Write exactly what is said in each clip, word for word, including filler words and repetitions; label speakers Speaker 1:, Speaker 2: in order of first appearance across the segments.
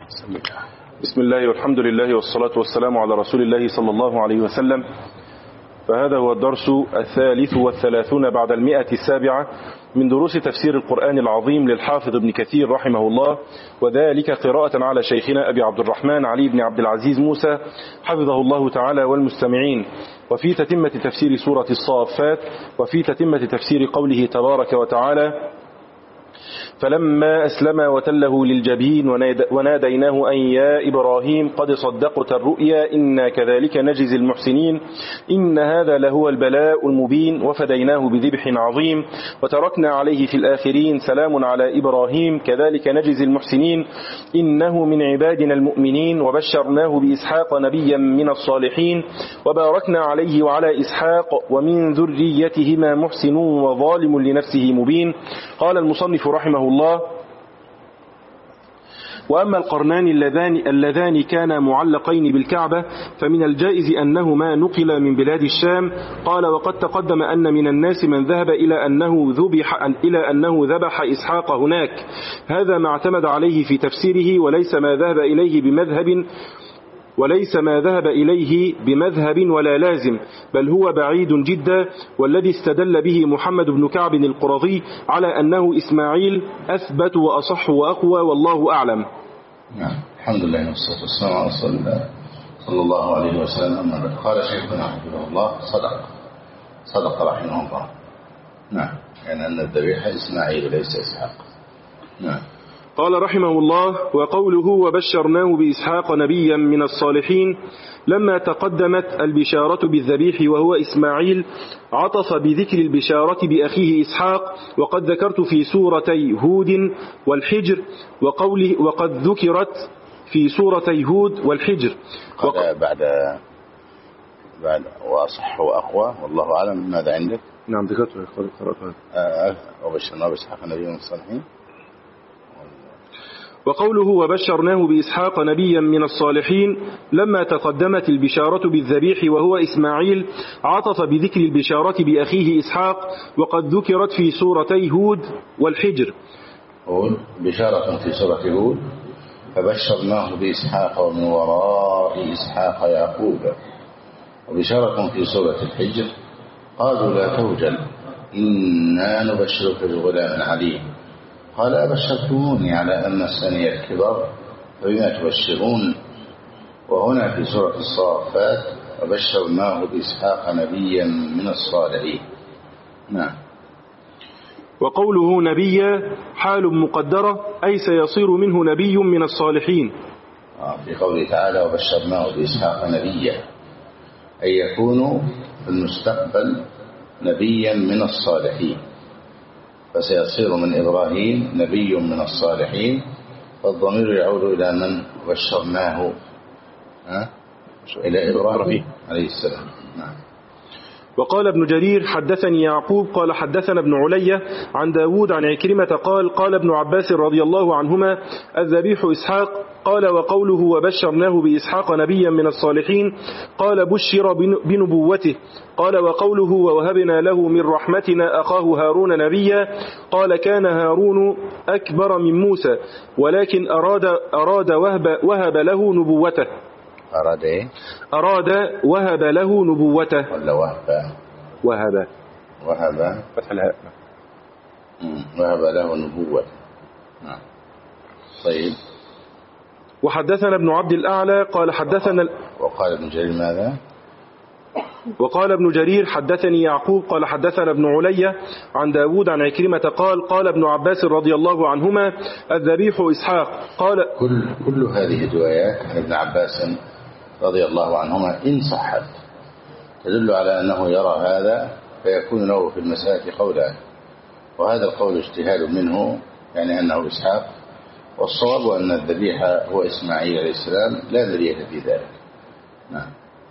Speaker 1: بسم الله والحمد لله والصلاة والسلام على رسول الله صلى الله عليه وسلم. فهذا هو الدرس الثالث والثلاثون بعد المئة السابعة من دروس تفسير القرآن العظيم للحافظ ابن كثير رحمه الله، وذلك قراءة على شيخنا أبي عبد الرحمن علي بن عبد العزيز موسى حفظه الله تعالى والمستمعين، وفي تتمة تفسير سورة الصافات، وفي تتمة تفسير قوله تبارك وتعالى: فلما أسلم وتله للجبين وناديناه أن يا إبراهيم قد صدقت الرؤيا إنا كذلك نجزي المحسنين إن هذا لهو البلاء المبين وفديناه بذبح عظيم وتركنا عليه في الآخرين سلام على إبراهيم كذلك نجزي المحسنين إنه من عبادنا المؤمنين وبشرناه بإسحاق نبيا من الصالحين وباركنا عليه وعلى إسحاق ومن ذريتهما محسن وظالم لنفسه مبين. قال المصنف رحمه الله: وأما القرنان اللذان, اللذان كانا معلقين بالكعبة فمن الجائز أنهما نقل من بلاد الشام. قال: وقد تقدم أن من الناس من ذهب إلى أنه ذبح, إلى أنه ذبح إسحاق هناك، هذا ما اعتمد عليه في تفسيره وليس ما ذهب إليه بمذهب وليس ما ذهب إليه بمذهب ولا لازم، بل هو بعيد جدا. والذي استدل به محمد بن كعب القرظي على أنه إسماعيل أثبت وأصح وأقوى، والله أعلم.
Speaker 2: نعم، الحمد لله والصلاة والسلام على رسول الله صلى الله عليه وسلم. قال شيخنا حفظه الله: صدق صدق رحمه الله. نعم، يعني أن الذبيح إسماعيل وليس إسحاق. نعم.
Speaker 1: قال رحمه الله: وقوله وبشرناه بإسحاق نبيا من الصالحين، لما تقدمت البشارة بالذبيح وهو إسماعيل عطف بذكر البشارة بأخيه إسحاق، وقد ذكرت في سورتي هود والحجر وقوله وقد ذكرت في سورتي هود والحجر
Speaker 2: وق... بعد بعد وأصح وأقوى، والله أعلم. ماذا عندك؟
Speaker 1: نعم ذكرته قرأتها.
Speaker 2: آه وبشرناه بإسحاق نبيا من الصالحين.
Speaker 1: وقوله وبشرناه بإسحاق نبيا من الصالحين، لما تقدمت البشارة بالذبيح وهو إسماعيل عطف بذكر البشارة بأخيه إسحاق، وقد ذكرت في سورتي هود والحجر.
Speaker 2: هود بشارة في سورة هود: فبشرناه بإسحاق ومن وراء إسحاق يعقوب. وبشارة في سورة الحجر: قالوا لا توجل إنا نبشرك بغلام عليم. قال: أبشرتموني على أن مسني الكبر فبما تبشرون. وهنا في سورة الصافات: وبشرناه بإسحاق نبيا من الصالحين. نعم.
Speaker 1: وقوله نبيا حال مقدرة، أي سيصير منه نبي من الصالحين.
Speaker 2: في قوله تعالى: وبشرناه بإسحاق نبيا، أي يكون في المستقبل نبيا من الصالحين، فسيصير من إبراهيم نبي من الصالحين، فالضمير يعود إلى من بشرناه؟ ها؟ إلى إبراهيم عليه السلام. نعم.
Speaker 1: وقال ابن جرير: حدثني يعقوب قال حدثنا ابن علية عن داود عن عكرمة قال: قال ابن عباس رضي الله عنهما: الذبيح إسحاق. قال: وقوله وبشرناه بإسحاق نبيا من الصالحين، قال: بشر بنبوته. قال: وقوله ووهبنا له من رحمتنا أخاه هارون نبيا، قال: كان هارون أكبر من موسى ولكن أراد, أراد وهب, وهب له نبوته.
Speaker 2: أراد إيه؟
Speaker 1: أراد وهب له نبوته.
Speaker 2: ولا وهب؟
Speaker 1: وهب
Speaker 2: وهب
Speaker 1: فتح الهاء.
Speaker 2: وهب له نبوته. نعم. طيب.
Speaker 1: وحدثنا ابن عبد الأعلى قال حدثنا
Speaker 2: وقال ابن جرير ماذا؟
Speaker 1: وقال ابن جرير: حدثني يعقوب قال حدثنا ابن علية عن داود عن عكرمة قال: قال ابن عباس رضي الله عنهما: الذبيح إسحاق. قال:
Speaker 2: كل كل هذه الروايات عن ابن عباس رضي الله عنهما إن صحت تدل على أنه يرى هذا، فيكون له في المسألة قولان، وهذا القول اجتهاد منه، يعني أنه إسحاق، والصواب أن الذبيح هو إسماعيل عليه السلام، لا ذرية في ذلك. نعم.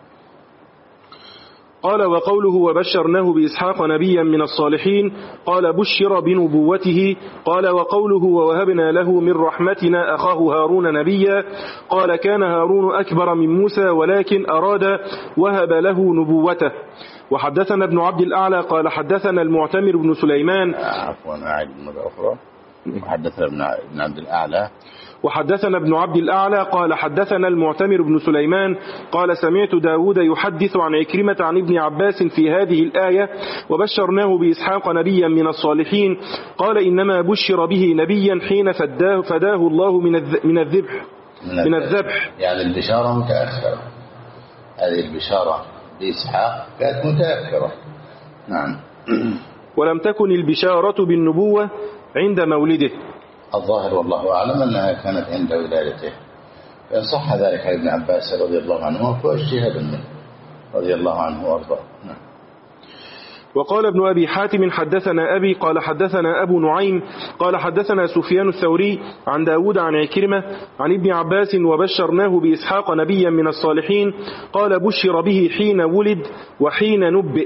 Speaker 1: قال: وقوله وبشرناه بإسحاق نبيا من الصالحين، قال: بشر بنبوته. قال: وقوله ووهبنا له من رحمتنا أخاه هارون نبيا، قال: كان هارون أكبر من موسى ولكن أراد وهب له نبوته. وحدثنا ابن عبد الأعلى قال حدثنا المعتمر بن سليمان.
Speaker 2: عفوا أعد مرة أخرى. وحدثنا ابن عبد الأعلى
Speaker 1: وحدثنا ابن عبد الأعلى قال حدثنا المعتمر بن سليمان قال سمعت داود يحدث عن عكرمة عن ابن عباس في هذه الآية وبشرناه بإسحاق نبيا من الصالحين قال إنما بشر به نبيا حين فداه, فداه الله من من الذبح من الذبح
Speaker 2: يعني البشارة متأخرة. هذه البشارة بإسحاق كانت متأخرة. نعم.
Speaker 1: ولم تكن البشارة بالنبوة عند مولده.
Speaker 2: الظاهر والله أعلم أنها كانت عند ولادته، فإن صح ذلك عن ابن عباس رضي الله عنه فهو اجتهاد منه رضي الله عنه وارضاه. نعم.
Speaker 1: وقال ابن أبي حاتم حدثنا أبي قال حدثنا أبو نعيم قال حدثنا سفيان الثوري عن داود عن عكرمة عن ابن عباس وبشرناه بإسحاق نبيا من الصالحين قال بشر به حين ولد وحين نبئ.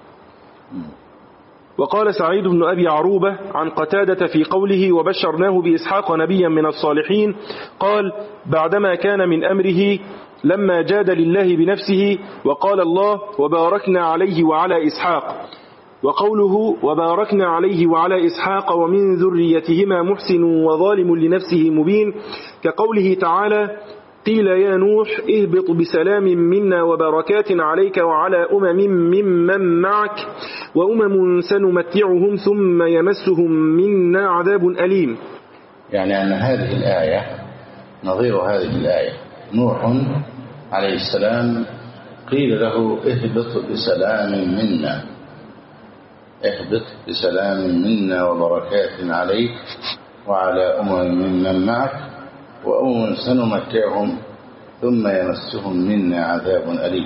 Speaker 1: وقال سعيد بن أبي عروبة عن قتادة في قوله وبشرناه بإسحاق نبيا من الصالحين قال بعدما كان من أمره لما جاد لله بنفسه وقال الله وباركنا عليه وعلى إسحاق. وقوله وباركنا عليه وعلى إسحاق ومن ذريتهما محسن وظالم لنفسه مبين كقوله تعالى قيل يا نوح اهبط بسلام منا وبركات عليك وعلى أمم ممن معك وأمم سنمتعهم ثم يمسهم منا عذاب أليم.
Speaker 2: يعني أن هذه الآية نظير هذه الآية. نوح عليه السلام قيل له اهبط بسلام منا، اهبط بسلام منا وبركات عليك وعلى أمم ممن معك وأمم سنمتعهم ثم يمسهم منا عذاب أليم.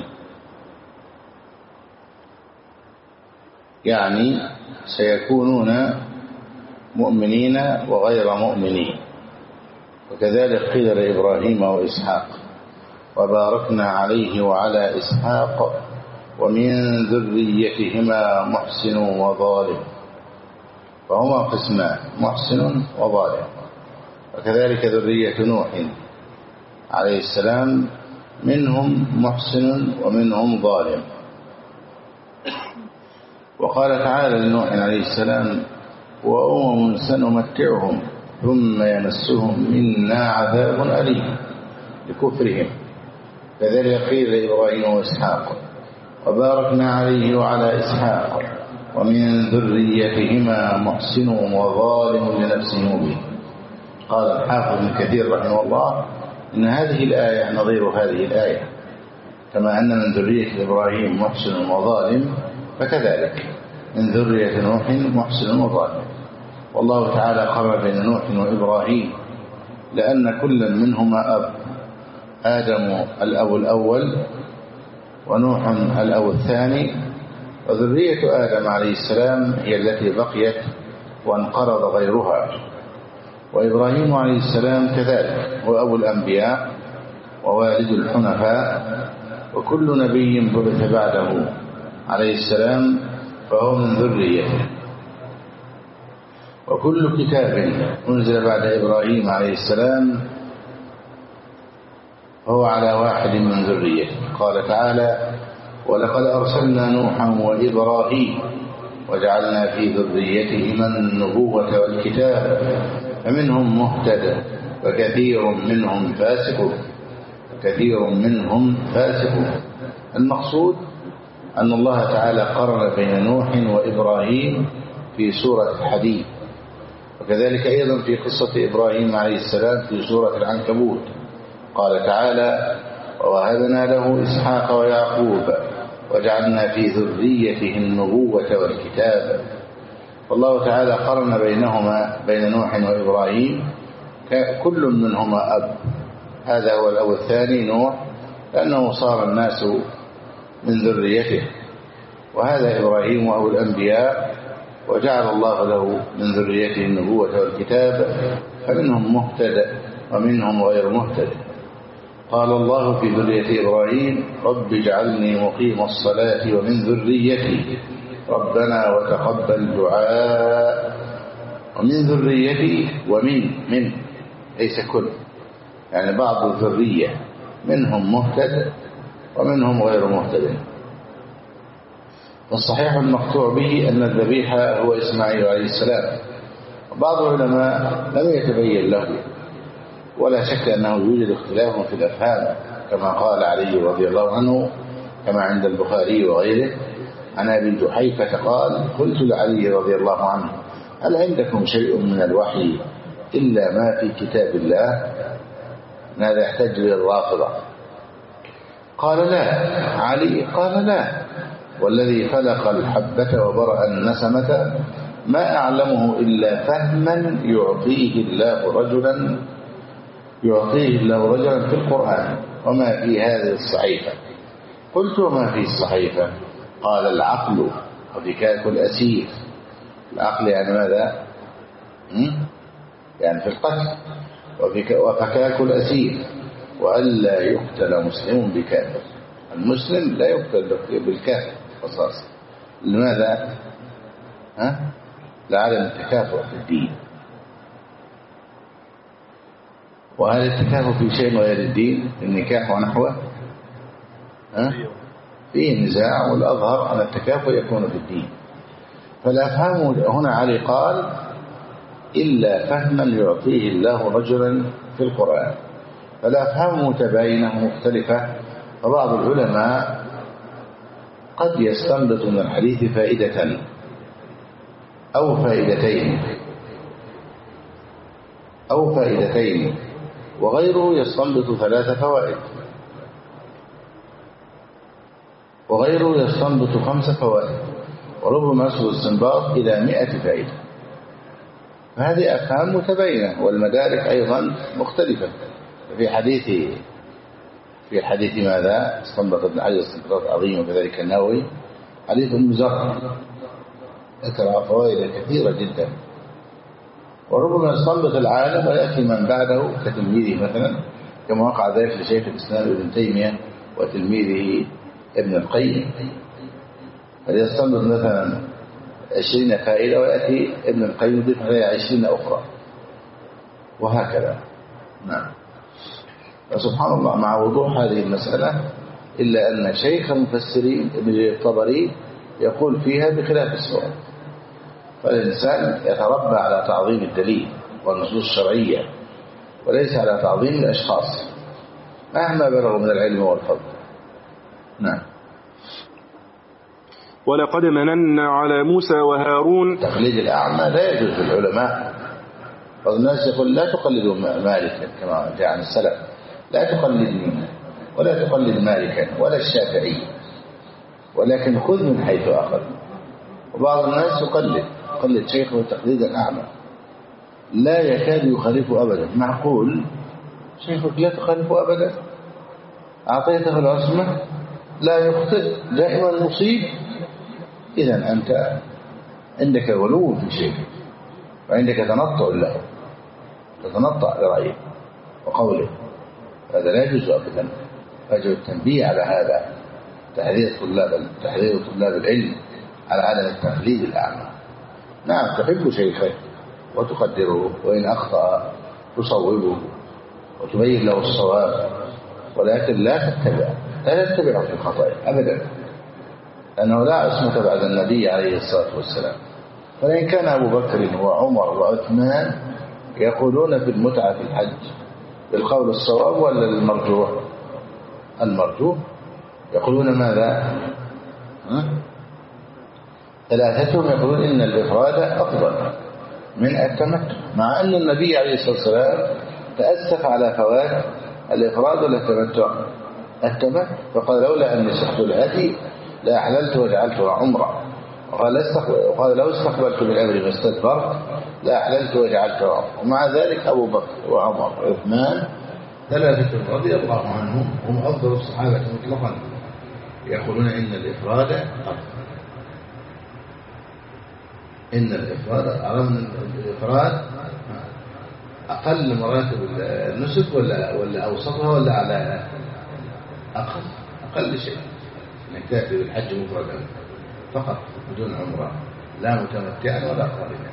Speaker 2: يعني سيكونون مؤمنين وغير مؤمنين. وكذلك قيل لإبراهيم وإسحاق وباركنا عليه وعلى إسحاق ومن ذريتهما محسن وظالم، فهما قسمان محسن وظالم. وكذلك ذرية نوح عليه السلام منهم محسن ومنهم ظالم. وقال تعالى لنوح عليه السلام وأمم سنمتعهم ثم يمسهم منا عذاب أليم لكفرهم. كذلك قيل لإبراهيم وإسحاق وباركنا عليه وعلى إسحاق ومن ذريتهما محسن وظالم لنفسه مبين. قال الحافظ ابن كثير رحمه الله إن هذه الآية نظير هذه الآية، كما أن من ذرية إبراهيم محسن وظالم فكذلك من ذرية نوح محسن وظالم. والله تعالى قرن بين نوح وإبراهيم لأن كل منهما أب، آدم الأب الأول ونوح الأب الثاني، وذرية آدم عليه السلام هي التي بقيت وانقرض غيرها. وإبراهيم عليه السلام كذلك هو أبو الأنبياء ووالد الحنفاء، وكل نبي بعث بعده عليه السلام فهو من ذريته. وكل كتاب أنزل بعد إبراهيم عليه السلام هو على واحد من ذريته. قال تعالى ولقد أرسلنا نوحا وإبراهيم وجعلنا في ذريتهما النبوة والكتاب فمنهم مهتد وكثير منهم فاسق كثير منهم فاسقون. المقصود أن الله تعالى قرن بين نوح وإبراهيم في سورة الحديد، وكذلك أيضا في قصة إبراهيم عليه السلام في سورة العنكبوت. قال تعالى ووهبنا له إسحاق ويعقوب وجعلنا في ذريته النبوة والكتاب. والله تعالى قرن بينهما بين نوح وإبراهيم كل منهما أب. هذا هو الأب الثاني نوح لأنه صار الناس من ذريته، وهذا إبراهيم وهو الأنبياء وجعل الله له من ذريته النبوة والكتاب فمنهم مهتد ومنهم غير مهتد. قال الله في ذرية إبراهيم رب اجعلني مقيم الصلاة ومن ذريتي ربنا وتقبل دعاء. ومن ذريتي ومن من ليس كل، يعني بعض الذرية منهم مهتد ومنهم غير مهتد. والصحيح المقطوع به أن الذبيح هو إسماعيل عليه السلام. وبعض العلماء لم يتبين له ولا شك أنه يوجد اختلاف في الأفهام كما قال علي رضي الله عنه كما عند البخاري وغيره عن أبي جحيفة قال قلت لعلي رضي الله عنه هل عندكم شيء من الوحي إلا ما في كتاب الله؟ ماذا يحتج به الرافضة؟ قال لا. علي قال لا والذي خلق الحبة وبرأ النسمة ما أعلمه إلا فهما يعطيه الله رجلا يعطيه الله رجلا في القرآن وما في هذه الصحيفة. قلت وما في الصحيفة؟ قال العقل وفكاك الأسير. العقل يعني ماذا؟ يعني في القتل وفكاك الأسير وألا يقتل مسلم بكافر. المسلم لا يقتل بالكافر قصاص. لماذا؟ ها؟ لعدم التكافؤ في الدين. وهل التكافؤ في شيء غير الدين النكاح ونحوه؟ ها؟ فيه نزاع والأظهر أن التكافؤ يكون في الدين. فالأفهام هنا علي قال إلا فهما يعطيه الله رجلا في القرآن. فالأفهام متباينة ومختلفة. فبعض العلماء قد يستنبط من الحديث فائدة أو فائدتين أو فائدتين وغيره يستنبط ثلاث فوائد وغيره يستنبط خمس فوائد وربما يصل الاستنباط إلى مئة فائدة. فهذه أفهام متباينة والمدارك أيضا مختلفة. في حديث في حديث ماذا استنبط ابن حجر استنباطات عظيمة وكذلك النووي حديث ابن زرع ذكر فوائد كثيرة جدا. وربما يستنبط العالم ويأتي من بعده كتلميذه مثلا كما وقع ذلك لشيخ الإسلام ابن تيمية وتلميذه ابن القيم. فليستنبط مثلا عشرين فائدة ويأتي ابن القيم يضيف عليها عشرين أخرى وهكذا. نعم. فسبحان الله مع وضوح هذه المسألة إلا أن شيخ المفسرين ابن الطبري يقول فيها بخلاف الصواب. فالإنسان يتربى على تعظيم الدليل والنصوص الشرعية وليس على تعظيم الأشخاص مهما بلغوا من العلم والفضل. نعم.
Speaker 1: ولقد مننا على موسى وهارون.
Speaker 2: تقليد الأعمى لا يجوز للعلماء. بعض الناس يقول لا تقلدوا مالكا كما جاء عن السلف. لا تقلدني ولا تقلد مالكا ولا الشافعي ولكن خذ من حيث أخذ. وبعض الناس يقلد يقلد شيخه تقليد الأعمى لا يكاد يخالفه أبدا. معقول شيخك لا تخالفه أبدا؟ أعطيته العصمة لا يخطئ دائما مصيب. إذن أنت عندك غلو في شيخك وعندك تنطع له تتنطع لرأيه وقوله. هذا لا يجوز أبدا. فيجب التنبيه على هذا تحذير طلاب تحذير طلاب العلم على عدم التقليد الأعمى. نعم تحب شيخك وتقدره وإن أخطأ تصوبه وتبين له الصواب ولكن لا تتبع لا تتبعه في الخطأ أبدا لأنه لا عصمة بعد النبي عليه الصلاة والسلام. فإن كان أبو بكر وعمر وعثمان يقولون في المتعة في الحج بالقول الصواب ولا المرجوح؟ المرجوح. يقولون ماذا؟ ثلاثتهم يقولون إن الإفراد أفضل من التمتع مع أن النبي عليه الصلاة والسلام تأسف على فوات الإفراد ولا التمتع؟ التمتع. فقال لولا أني سحت الهدي لا أحللت وجعلته عمرة. وقال, وقال لو استقبلت بالأمر ما استدبرت لا أحللت وجعلته عمرة. ومع ذلك أبو بكر وعمر وعثمان ثلاثة رضي الله عنهم هم أفضل الصحابة مطلقا يقولون إن الإفراد أفضل. إن الإفراد أعلم الإفراد أقل مراتب النسك ولا ولا أوسطها ولا أعلاها؟ أقل أقل شيء إنك تأتي بالحج مفردا فقط بدون عمرة لا متمتعا ولا قارنا.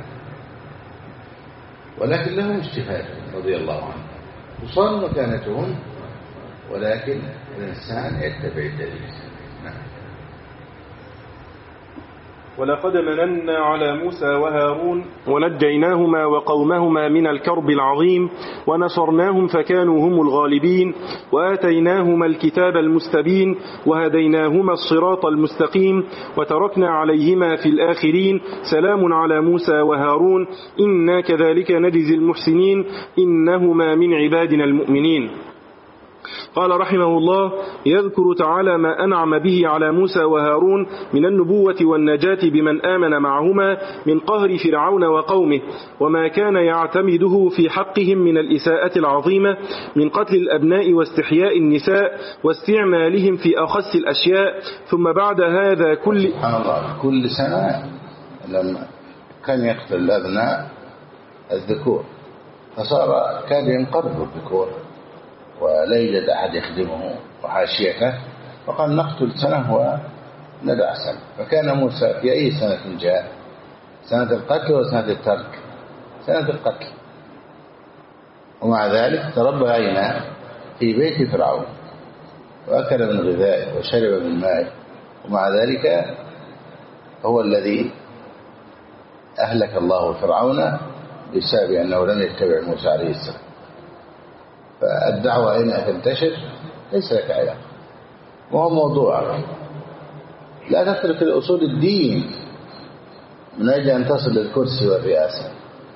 Speaker 2: ولكن لهم اجتهاد رضي الله عنهم وصار مكانتهم ولكن الإنسان يتبع الدليل. نعم.
Speaker 1: ولقد مننا على موسى وهارون ونجيناهما وقومهما من الكرب العظيم ونصرناهم فكانوا هم الغالبين وآتيناهما الكتاب المستبين وهديناهما الصراط المستقيم وتركنا عليهما في الآخرين سلام على موسى وهارون إنا كذلك نجزي المحسنين إنهما من عبادنا المؤمنين. قال رحمه الله: يذكر تعالى ما أنعم به على موسى وهارون من النبوة والنجاة بمن آمن معهما من قهر فرعون وقومه، وما كان يعتمده في حقهم من الإساءة العظيمة من قتل الأبناء واستحياء النساء واستعمالهم في أخس الأشياء. ثم بعد هذا كل
Speaker 2: سبحان الله كل سنة لما كان يقتل الأبناء الذكور فصار كاد ينقرض الذكور ولا يوجد أحد يخدمه وحاشيته، فقال نقتل سنة وندع سنة. فكان موسى في أي سنة جاء؟ سنة القتل وسنة الترك؟ سنة القتل. ومع ذلك تربينا في بيت فرعون وأكل من غذائه وشرب من مائه، ومع ذلك هو الذي أهلك الله فرعون بسبب أنه لم يتبع موسى عليه السلام. فالدعوة إنها تنتشر ليس لك علاقة، وهو موضوع لا تترك الأصول الدين من أجل أن تصل للكرسي والرئاسة.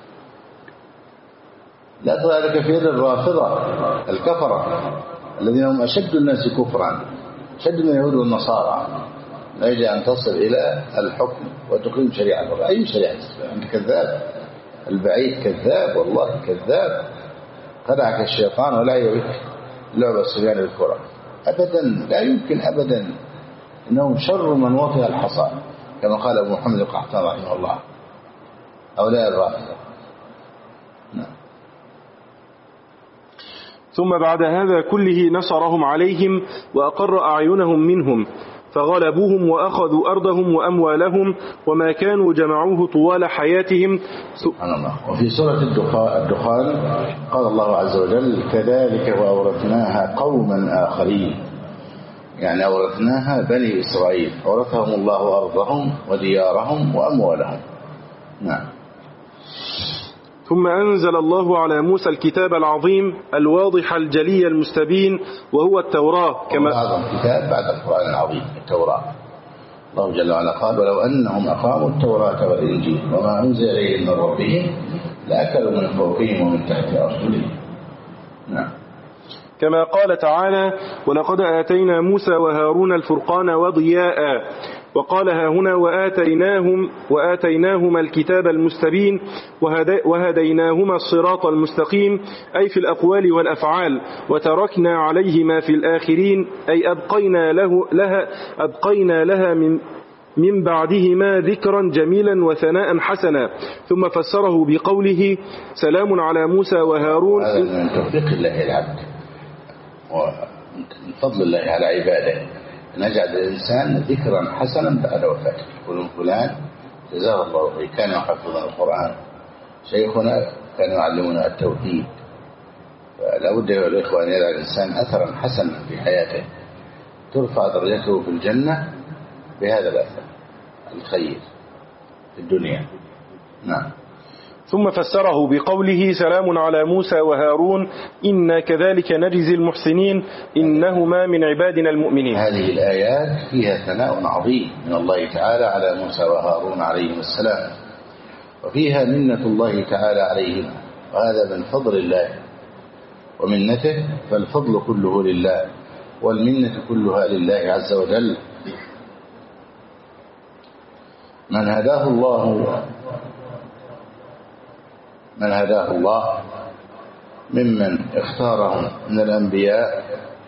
Speaker 2: لا تضع لك في يد الرافضة الكفرة الذين هم أشد الناس كفرا، أشد من اليهود والنصارى، من أجل أن تصل إلى الحكم وتقيم شريعة الله. أي شريعة؟ أنت كذاب، البعيد كذاب، والله كذاب. خدعك الشيطان ولا يبك لعب الصبيان بالكرة أبدا، لا يمكن أبدا. إنهم شر من وطئ الحصى كما قال أبو محمد القحطاني رحمه الله. هؤلاء الرافضة. نعم.
Speaker 1: ثم بعد هذا كله نصرهم عليهم وأقر أعينهم منهم فغلبوهم وأخذوا أرضهم وأموالهم وما كانوا جمعوه طوال حياتهم.
Speaker 2: سبحان الله. وفي سورة الدخان قال الله عز وجل: كذلك وأورثناها قوما آخرين، يعني أورثناها بني إسرائيل، أورثهم الله أرضهم وديارهم وأموالهم. نعم.
Speaker 1: ثم أنزل الله على موسى الكتاب العظيم الواضح الجلي المستبين وهو التوراة.
Speaker 2: كما أعظم كتاب بعد القرآن العظيم التوراة. الله جل وعلا قال: ولو أنهم أقاموا التوراة والإنجيل وما أنزل إليهم من ربهم لأكلوا من فوقهم ومن تحت أرجلهم. نعم.
Speaker 1: كما قال تعالى: ولقد آتينا موسى وهارون الفرقان وضياء. وقال ها هنا: وآتيناهم وآتيناهما الكتاب المستبين وهديناهما الصراط المستقيم، أي في الأقوال والأفعال، وتركنا عليهما في الآخرين، أي أبقينا له لها أبقينا لها من من بعدهما ذكرا جميلا وثناء حسنا. ثم فسره بقوله: سلام على موسى وهارون.
Speaker 2: هذا من توفيق الله العبد ومن فضل الله على عباده نجعل الإنسان ذكرا حسنا بعد وفاته. يقولون فلان جزاه الله خير كان يحفظنا القرآن، شيخنا كان يعلمنا التوحيد. فلا بد يا الإخوة أن يرى الإنسان أثرا حسنا في حياته ترفع درجته في الجنة بهذا الأثر الخير في الدنيا. نعم.
Speaker 1: ثم فسره بقوله: سلام على موسى وهارون إنا كذلك نجزي المحسنين إنهما من عبادنا المؤمنين.
Speaker 2: هذه الآيات فيها ثناء عظيم من الله تعالى على موسى وهارون عليهم السلام، وفيها منة الله تعالى عليهم، وهذا من فضل الله ومنته، فالفضل كله لله والمنة كلها لله عز وجل. من هداه الله من هداه الله ممن اختارهم من الأنبياء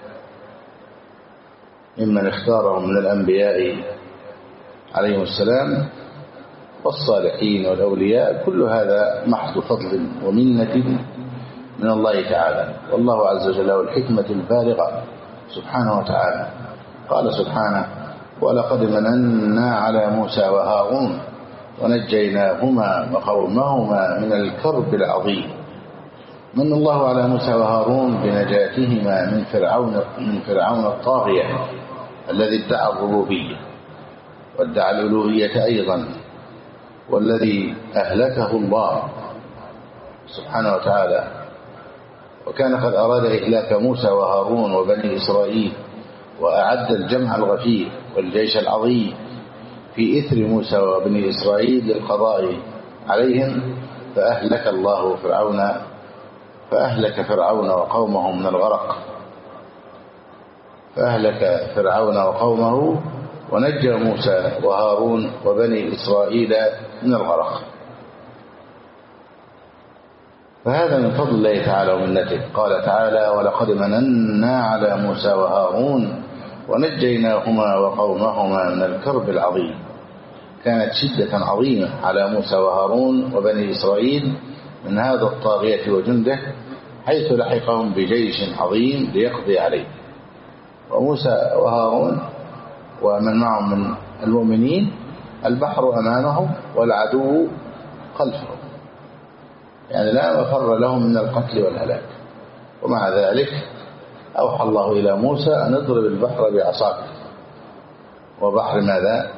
Speaker 2: ممن اختارهم من الأنبياء عليهم السلام والصالحين والأولياء، كل هذا محض فضل ومنة من الله تعالى. والله عز وجل له الحكمة البالغة سبحانه وتعالى. قال سبحانه: ولقد مننا على موسى وهارون ونجيناهما وقومهما من الكرب العظيم. من الله على موسى وهارون بنجاتهما من فرعون من فرعون الطاغية الذي ادعى الربوبية، وادعى الألوهية أيضا، والذي أهلكه الله سبحانه وتعالى. وكان قد أراد إهلاك موسى وهارون وبني إسرائيل، وأعد الجمع الغفير والجيش العظيم في إثر موسى وبني إسرائيل للقضاء عليهم، فأهلك الله فرعون فأهلك فرعون وقومه من الغرق فأهلك فرعون وقومه ونجى موسى وهارون وبني إسرائيل من الغرق. فهذا من فضل الله تعالى ومنته. قال تعالى: ولقد مننا على موسى وهارون ونجيناهما وقومهما من الكرب العظيم. كانت شدة عظيمة على موسى وهارون وبني إسرائيل من هذا الطاغية وجنده، حيث لحقهم بجيش عظيم ليقضي عليه. وموسى وهارون ومن معهم من المؤمنين البحر أمامهم والعدو خلفهم، يعني لا مفر لهم من القتل والهلاك. ومع ذلك أوحى الله إلى موسى أن اضرب البحر بعصاك. وبحر ماذا؟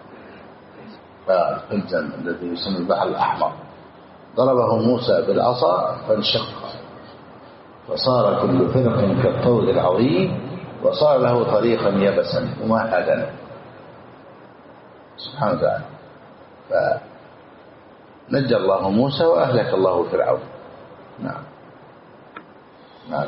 Speaker 2: القلزم الذي يسمى البحر الأحمر. ضربه موسى بالعصا فانشق، فصار كل فرق كالطود العظيم، وصار له طريقا يبسا ممهدا سبحانه وتعالى. فنجى الله موسى وأهلك الله فرعون. نعم نعم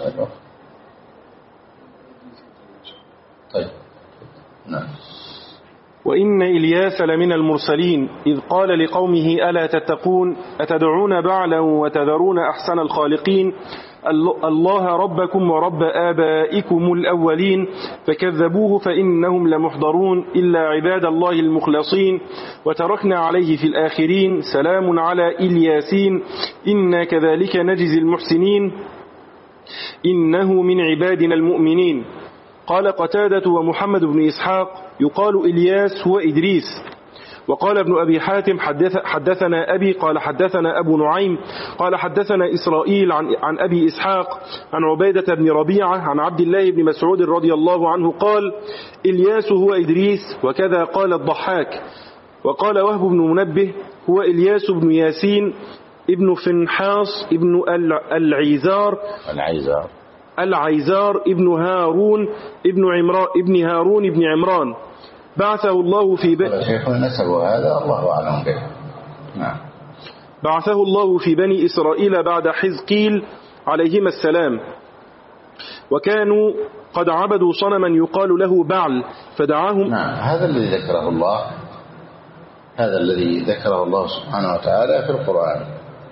Speaker 2: طيب نعم.
Speaker 1: وإن إلياس لمن المرسلين إذ قال لقومه ألا تتقون أتدعون بعلا وتذرون أحسن الخالقين الله ربكم ورب آبائكم الأولين فكذبوه فإنهم لمحضرون إلا عباد الله المخلصين وتركنا عليه في الآخرين سلام على إلياسين إنا كذلك نجزي المحسنين إنه من عبادنا المؤمنين. قال قتادة ومحمد بن إسحاق يقال إلياس هو إدريس. وقال ابن أبي حاتم حدث حدثنا أبي قال حدثنا أبو نعيم قال حدثنا إسرائيل عن, عن أبي إسحاق عن عبيدة بن ربيعة عن عبد الله بن مسعود رضي الله عنه قال إلياس هو إدريس وكذا قال الضحاك. وقال وهب بن منبه هو إلياس بن ياسين ابن فنحاص ابن العيزار
Speaker 2: العيزار
Speaker 1: العيزار ابن هارون ابن عمران ابن هارون ابن عمران بعثه الله في بني
Speaker 2: نسبه هذا الله أعلم به. نعم.
Speaker 1: بعثه الله في بني إسرائيل بعد حزقيل عليهما السلام، وكانوا قد عبدوا صنما يقال له بعل فدعاهم.
Speaker 2: نعم. هذا الذي ذكره الله هذا الذي ذكره الله سبحانه وتعالى في القرآن.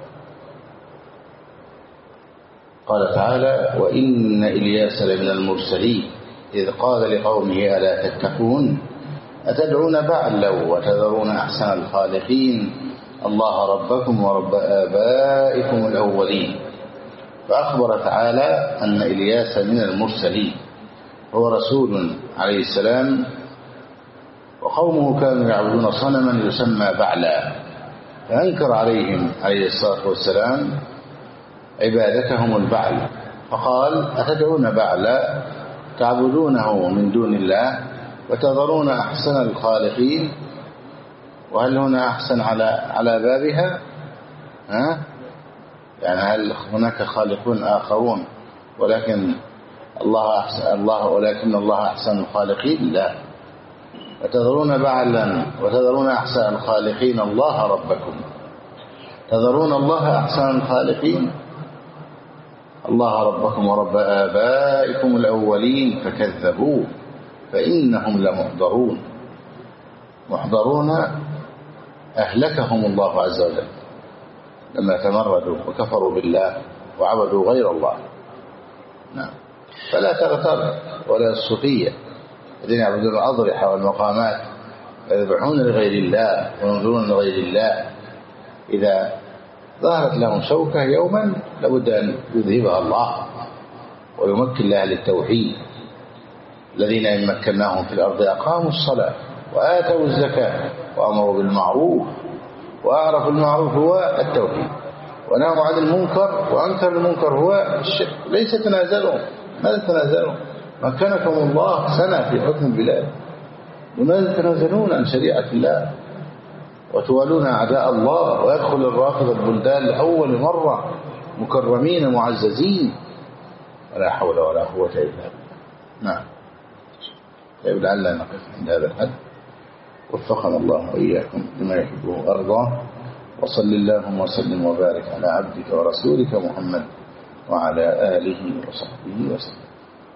Speaker 2: قال تعالى: وإن إلياس لمن المرسلين إذ قال لقومه ألا تتقون أتدعون بعلا وتذرون أحسن الخالقين الله ربكم ورب آبائكم الأولين. فأخبر تعالى أن إلياس من المرسلين، هو رسول عليه السلام، وقومه كانوا يعبدون صنما يسمى بعلا، فأنكر عليهم عليه الصلاة والسلام عبادتهم البعل، فقال: أتدعون بعلا تعبدونه من دون الله وتذرون أحسن الخالقين. وهل هنا أحسن على على بابها؟ ها؟ يعني هل هناك خالقون آخرون ولكن الله أحسن الله ولكن الله أحسن الخالقين؟ لا. وتذرون بعلا وتذرون أحسن الخالقين الله ربكم. تذرون الله أحسن الخالقين الله ربكم ورب آبائكم الأولين فكذبوه فإنهم لمحضرون. محضرون أهلكهم الله عز وجل لما تمردوا وكفروا بالله وعبدوا غير الله. نعم. فلا تغتر ولا الصوفية الذين يعبدون الأضرحة والمقامات ويذبحون لغير الله وينظرون لغير الله، إذا ظهرت لهم شوكة يوما لابد أن يذهبها الله ويمكن لها للتوحيد. الذين إن مكناهم في الأرض أقاموا الصلاة وآتوا الزكاة وأمروا بالمعروف وأعرفوا المعروف هو التوحيد ونهوا عن المنكر وأنكر المنكر هو الشرك. ليس تنازلهم. ماذا تنازلهم؟ مكنكم الله سنة في حكم البلاد لماذا تتنازلون عن شريعة الله وتوالون أعداء الله؟ ويدخل الرافضة البلدان لأول مرة مكرمين معززين، ولا حول ولا قوة إلا بالله. نعم. طيب لعلنا نقف عند هذا الحد، وفقنا الله وإياكم لما يحبه وأرضاه، وصل اللهم وسلم وبارك على عبدك ورسولك محمد وعلى آله وصحبه وسلم.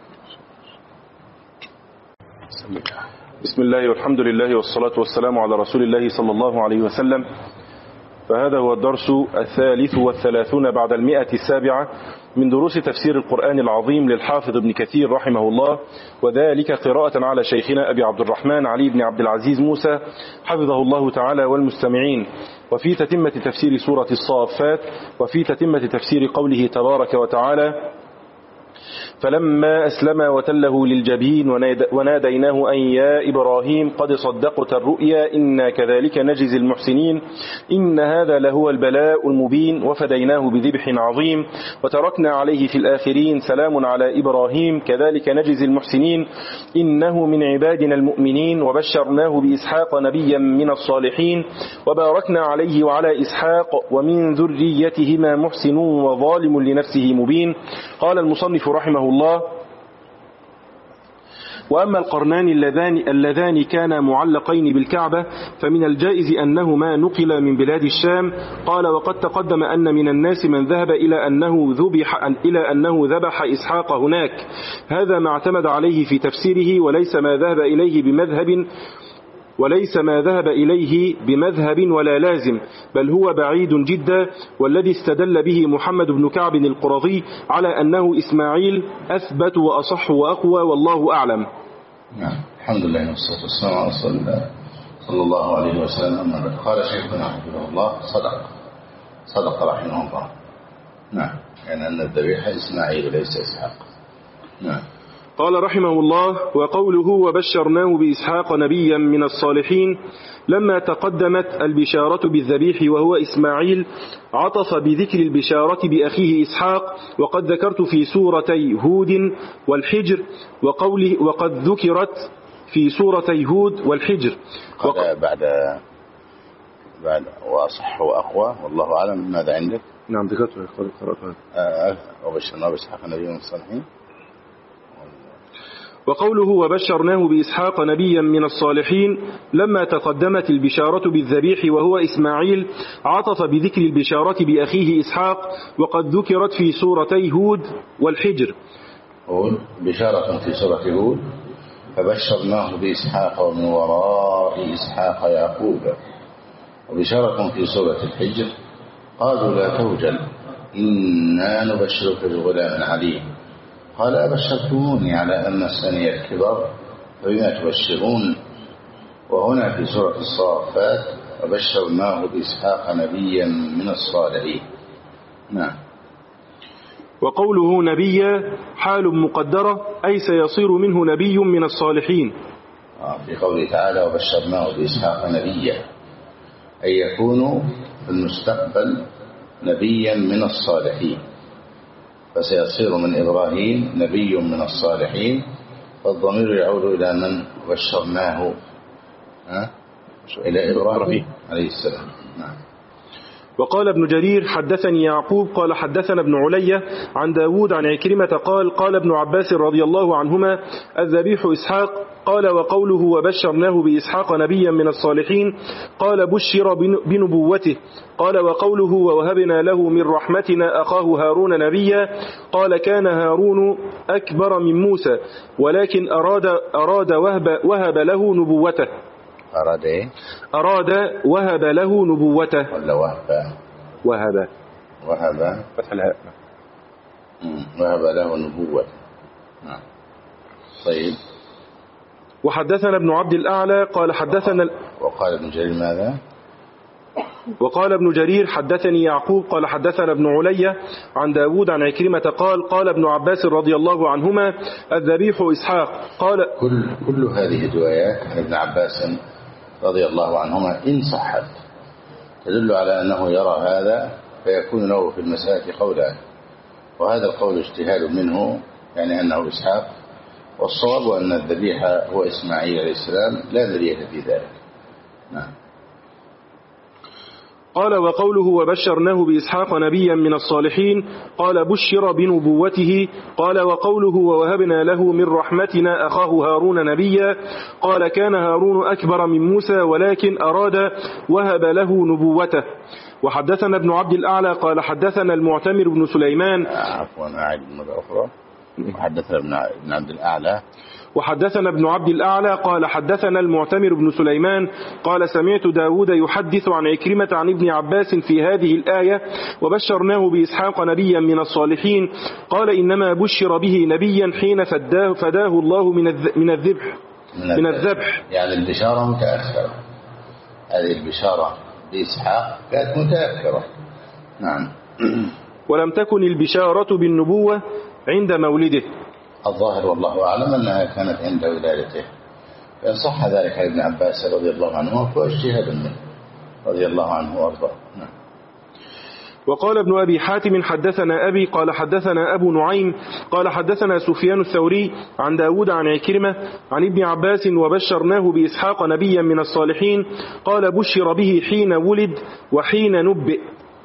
Speaker 1: بسم الله والحمد لله والصلاة والسلام على رسول الله صلى الله عليه وسلم. فهذا هو الدرس الثالث والثلاثون بعد المئة السابعة من دروس تفسير القرآن العظيم للحافظ ابن كثير رحمه الله، وذلك قراءة على شيخنا أبي عبد الرحمن علي بن عبد العزيز موسى حفظه الله تعالى والمستمعين، وفي تتمة تفسير سورة الصافات، وفي تتمة تفسير قوله تبارك وتعالى: فلما أسلم وتله للجبين وناديناه أن يا إبراهيم قد صدقت الرؤيا إنا كذلك نجزي المحسنين إن هذا لهو البلاء المبين وفديناه بذبح عظيم وتركنا عليه في الآخرين سلام على إبراهيم كذلك نجزي المحسنين إنه من عبادنا المؤمنين وبشرناه بإسحاق نبيا من الصالحين وباركنا عليه وعلى إسحاق ومن ذريتهما محسن وظالم لنفسه مبين. قال المصنف رحمه الله: وأما القرنان اللذان, اللذان كانا معلقين بالكعبة فمن الجائز أنهما نقل من بلاد الشام. قال: وقد تقدم أن من الناس من ذهب إلى أنه ذبح, إلى أنه ذبح إسحاق هناك، هذا ما اعتمد عليه في تفسيره وليس ما ذهب إليه بمذهب وليس ما ذهب إليه بمذهب ولا لازم، بل هو بعيد جدا. والذي استدل به محمد بن كعب القرظي على أنه إسماعيل أثبت وأصح وأقوى، والله أعلم.
Speaker 2: نعم. الحمد لله والصلاة والسلام على رسول الله صلى الله عليه وسلم. قال شيخنا حفظه الله: صدق صدق رحمه الله. نعم، يعني أن الذبيحة إسماعيل وليس إسحاق. نعم.
Speaker 1: قال رحمه الله: وقوله وبشرناه بإسحاق نبيا من الصالحين لما تقدمت البشارة بالذبيح وهو إسماعيل عطف بذكر البشارة بأخيه إسحاق، وقد ذكرت في سورتي هود والحجر وقوله وقد ذكرت في سورتي هود والحجر
Speaker 2: وق... بعد بعد وأصح وأقوى والله أعلم. ماذا عندك؟
Speaker 1: نعم ذكرت قرأتها.
Speaker 2: آه وبشرناه بإسحاق نبيا من الصالحين.
Speaker 1: وقوله وبشرناه بإسحاق نبيا من الصالحين لما تقدمت البشارة بالذبيح وهو إسماعيل عطف بذكر البشارة بأخيه إسحاق، وقد ذكرت في سورتي هود والحجر.
Speaker 2: هود بشارة في سورة هود: فبشرناه بإسحاق ومن وراء إسحاق يعقوب. وبشارة في سورة الحجر: قالوا لا توجل إنا نبشرك بغلام عليم. قال: أبشرتموني على أن مسني الكبر فبما تبشرون. وهنا في سورة الصافات: وبشرناه بإسحاق نبيا من الصالحين. نعم.
Speaker 1: وقوله نبيا حال مقدرة أي سيصير منه نبي من الصالحين.
Speaker 2: في قوله تعالى: وبشرناه بإسحاق نبيا، أي يكون في المستقبل نبيا من الصالحين، فسيصير من إبراهيم نبي من الصالحين، فالضمير يعود إلى من بشرناه؟ ها؟ إلى إبراهيم عليه السلام. نعم.
Speaker 1: وقال ابن جرير حدثني يعقوب قال حدثنا ابن علية عن داود عن عكرمة قال: قال ابن عباس رضي الله عنهما: الذبيح إسحاق. قال: وقوله وبشرناه بإسحاق نبيا من الصالحين قال: بشر بنبوته. قال: وقوله ووهبنا له من رحمتنا أخاه هارون نبيا. قال: كان هارون أكبر من موسى ولكن أراد, أراد وهب, وهب له نبوته.
Speaker 2: أراد إيه؟
Speaker 1: أراد وهب له نبوته.
Speaker 2: ولا وهب؟
Speaker 1: وهب
Speaker 2: وهب
Speaker 1: فتح الهاء.
Speaker 2: وهب له نبوته. نعم. طيب.
Speaker 1: وحدثنا ابن عبد الأعلى قال حدثنا
Speaker 2: وقال ابن جرير ماذا؟
Speaker 1: وقال ابن جرير حدثني يعقوب قال حدثنا ابن علية عن داود عن عكرمة قال: قال ابن عباس رضي الله عنهما: الذبيح إسحاق. قال
Speaker 2: كل, كل هذه الروايات عن ابن عباس رضي الله عنهما إن صحت تدل على أنه يرى هذا، فيكون له في المسألة قولان، وهذا القول اجتهاد منه، يعني أنه إسحاق، والصواب أن الذبيحة هو إسماعيل عليه السلام لا دليل في ذلك. نعم.
Speaker 1: قال وقوله وبشرناه بإسحاق نبيا من الصالحين قال بشر بنبوته. قال وقوله ووهبنا له من رحمتنا أخاه هارون نبيا قال كان هارون أكبر من موسى ولكن أراد وهب له نبوته. وحدثنا ابن عبد الأعلى قال حدثنا المعتمر بن سليمان
Speaker 2: عفوا أعيد مرة أخرى. وحدثنا ابن عبد الأعلى
Speaker 1: وحدثنا ابن عبد الأعلى قال حدثنا المعتمر بن سليمان قال سمعت داود يحدث عن عكرمة عن ابن عباس في هذه الآية وبشرناه بإسحاق نبيا من الصالحين قال إنما بشر به نبيا حين فداه, فداه الله من الذبح من الذبح
Speaker 2: يعني البشارة متأخرة. هذه البشارة بإسحاق كانت متأخرة. نعم.
Speaker 1: ولم تكن البشارة بالنبوة عند مولده.
Speaker 2: الظاهر والله أعلم أنها كانت عند ولادته، فإن صح ذلك عن ابن عباس رضي الله عنه فهو اجتهاد منه رضي الله عنه وارضاه. نعم.
Speaker 1: وقال ابن أبي حاتم حدثنا أبي قال حدثنا أبو نعيم قال حدثنا سفيان الثوري عن داود عن عكرمة عن ابن عباس وبشرناه بإسحاق نبيا من الصالحين قال بشر به حين ولد وحين نبئ.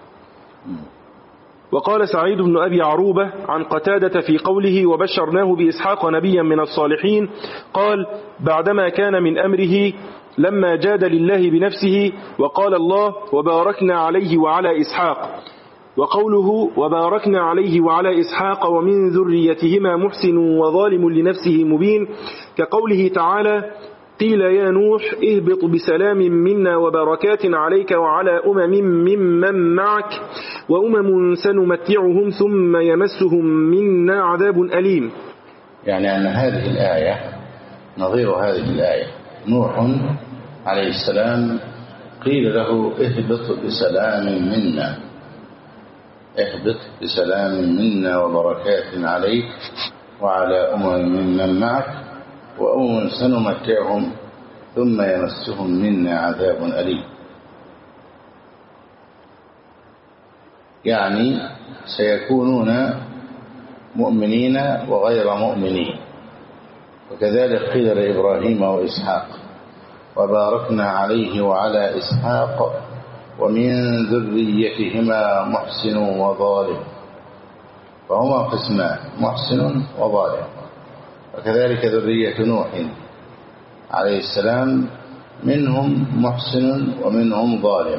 Speaker 1: وقال سعيد بن أبي عروبة عن قتادة في قوله وبشرناه بإسحاق نبيا من الصالحين قال بعدما كان من أمره لما جاد لله بنفسه وقال الله وباركنا عليه وعلى إسحاق. وقوله وباركنا عليه وعلى إسحاق ومن ذريتهما محسن وظالم لنفسه مبين كقوله تعالى قيل يا نوح اهبط بسلام منا وبركات عليك وعلى أمم ممن معك وأمم سنمتعهم ثم يمسهم منا عذاب أليم.
Speaker 2: يعني أن هذه الآية نظير هذه الآية. نوح عليه السلام قيل له اهبط بسلام منا اهبط بسلام منا وبركات عليك وعلى أمم ممن معك وأمم سنمتعهم ثم يمسهم منا عذاب أليم. يعني سيكونون مؤمنين وغير مؤمنين. وكذلك قيل لإبراهيم وإسحاق وباركنا عليه وعلى إسحاق ومن ذريتهما محسن وظالم، فهما قسمان محسن وظالم. وكذلك ذرية نوح عليه السلام منهم محسن ومنهم ظالم.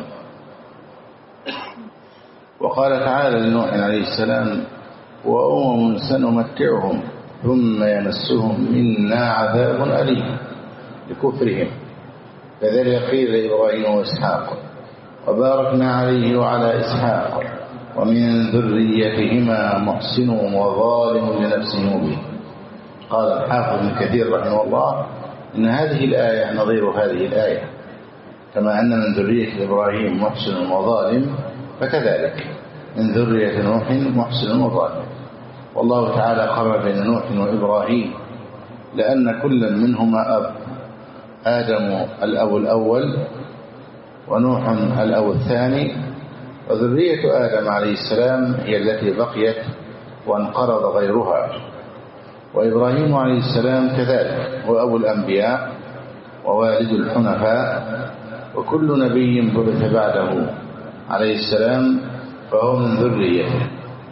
Speaker 2: وقال تعالى لنوح عليه السلام وأمم سنمتعهم ثم يمسهم منا عذاب أليم لكفرهم. كذلك قيل لإبراهيم وإسحاق وباركنا عليه وعلى إسحاق ومن ذريتهما محسن وظالم لنفسه مبين. قال الحافظ ابن كثير رحمه الله إن هذه الآية نظير هذه الآية، كما أن من ذرية إبراهيم محسن وظالم فكذلك من ذرية نوح محسن وظالم. والله تعالى قرر بين نوح وإبراهيم لأن كل منهما أب، آدم الأب الأول ونوح الأب الثاني، وذرية آدم عليه السلام هي التي بقيت وانقرض غيرها. وإبراهيم عليه السلام كذلك هو أبو الأنبياء ووالد الحنفاء، وكل نبي بعث بعده عليه السلام فهو من ذريته.